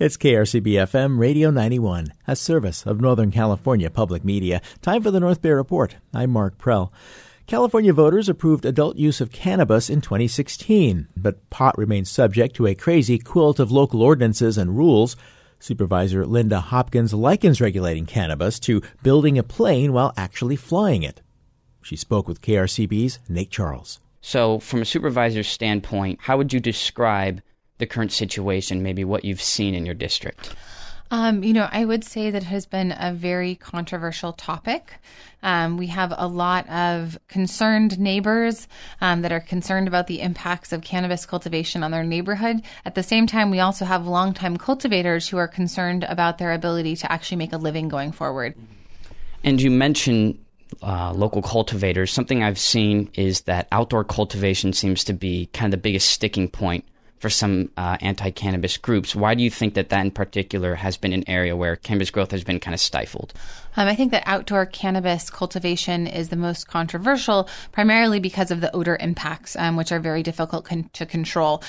It's KRCB-FM Radio 91, a service of Northern California Public Media. Time for the North Bay Report. I'm Mark Prell. California voters approved adult use of cannabis in 2016, but pot remains subject to a crazy quilt of local ordinances and rules. Supervisor Linda Hopkins likens regulating cannabis to building a plane while actually flying it. She spoke with KRCB's Nate Charles. So from a supervisor's standpoint, how would you describe the current situation, maybe what you've seen in your district? I would say that it has been a very controversial topic. We have a lot of concerned neighbors that are concerned about the impacts of cannabis cultivation on their neighborhood. At the same time, we also have longtime cultivators who are concerned about their ability to actually make a living going forward. And you mentioned local cultivators. Something I've seen is that outdoor cultivation seems to be kind of the biggest sticking point for some anti-cannabis groups. Why do you think that in particular has been an area where cannabis growth has been kind of stifled? I think that outdoor cannabis cultivation is the most controversial, primarily because of the odor impacts, which are very difficult to control.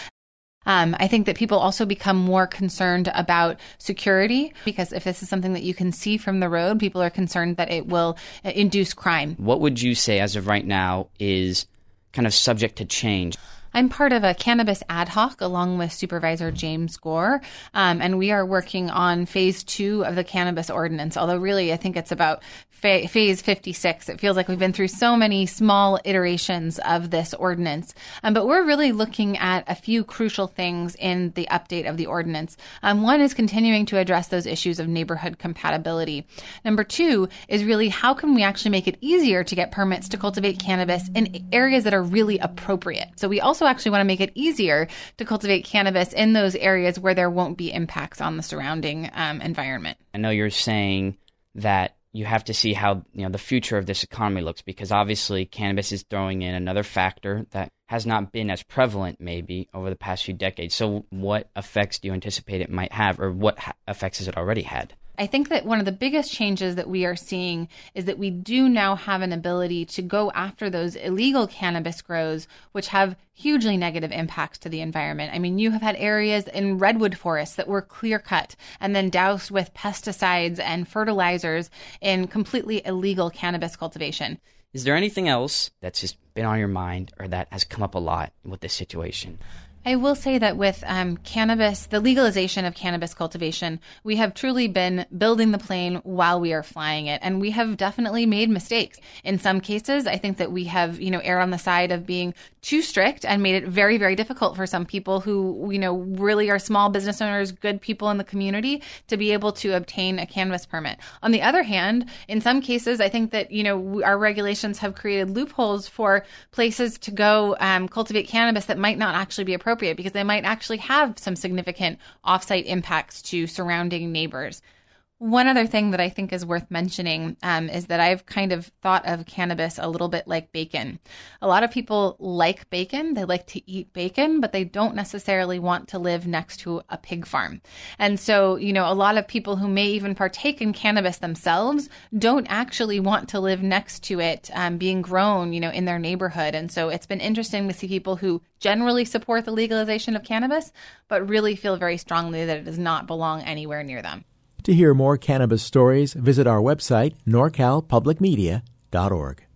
I think that people also become more concerned about security, because if this is something that you can see from the road, people are concerned that it will induce crime. What would you say as of right now is kind of subject to change? I'm part of a cannabis ad hoc along with Supervisor James Gore, and we are working on phase 2 of the cannabis ordinance, although really I think it's about phase 56. It feels like we've been through so many small iterations of this ordinance, but we're really looking at a few crucial things in the update of the ordinance. One is continuing to address those issues of neighborhood compatibility. Number 2 is really how can we actually make it easier to get permits to cultivate cannabis in areas that are really appropriate. So we also actually want to make it easier to cultivate cannabis in those areas where there won't be impacts on the surrounding environment. I know you're saying that you have to see how the future of this economy looks, because obviously cannabis is throwing in another factor that has not been as prevalent maybe over the past few decades. So what effects do you anticipate it might have, or what effects has it already had? I think that one of the biggest changes that we are seeing is that we do now have an ability to go after those illegal cannabis grows, which have hugely negative impacts to the environment. I mean, you have had areas in redwood forests that were clear cut and then doused with pesticides and fertilizers in completely illegal cannabis cultivation. Is there anything else that's just been on your mind or that has come up a lot with this situation? I will say that with cannabis, the legalization of cannabis cultivation, we have truly been building the plane while we are flying it. And we have definitely made mistakes. In some cases, I think that we have, erred on the side of being too strict and made it very, very difficult for some people who, really are small business owners, good people in the community, to be able to obtain a cannabis permit. On the other hand, in some cases, I think that, our regulations have created loopholes for places to go cultivate cannabis that might not actually be appropriate, because they might actually have some significant offsite impacts to surrounding neighbors. One other thing that I think is worth mentioning is that I've kind of thought of cannabis a little bit like bacon. A lot of people like bacon. They like to eat bacon, but they don't necessarily want to live next to a pig farm. And so, a lot of people who may even partake in cannabis themselves don't actually want to live next to it being grown, in their neighborhood. And so it's been interesting to see people who generally support the legalization of cannabis, but really feel very strongly that it does not belong anywhere near them. To hear more cannabis stories, visit our website, norcalpublicmedia.org.